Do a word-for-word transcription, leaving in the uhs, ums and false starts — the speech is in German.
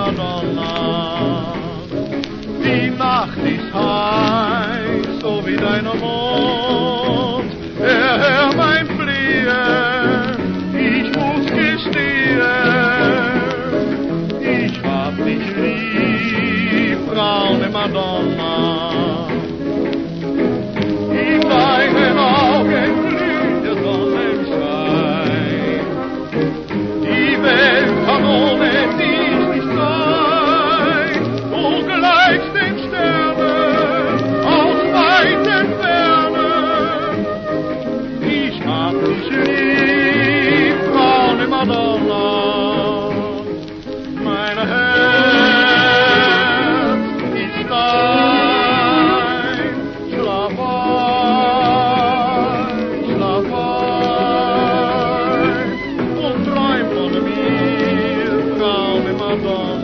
Madonna. Die Nacht ist heiß, so wie deiner Mond. Erhör mein Flehen, ich muss gestehen, ich hab dich lieb, braune Madonna. In deinen Augen glüht der Sonnenschein, die Welt kann ohne dich nicht sein. Du gleichst den Sternen aus weiten Fernen. Ich hab dich lieb, braune Madonna. Mein Herz ist dein, schlaf ein, schlaf ein und träum von mir, braune Madonna.